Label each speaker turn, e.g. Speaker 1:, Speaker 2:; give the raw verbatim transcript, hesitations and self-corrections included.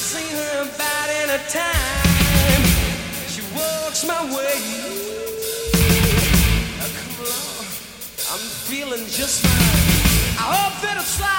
Speaker 1: seen her about in a time. She walks my way. Oh, come along, I'm feeling just fine. I hope that it's like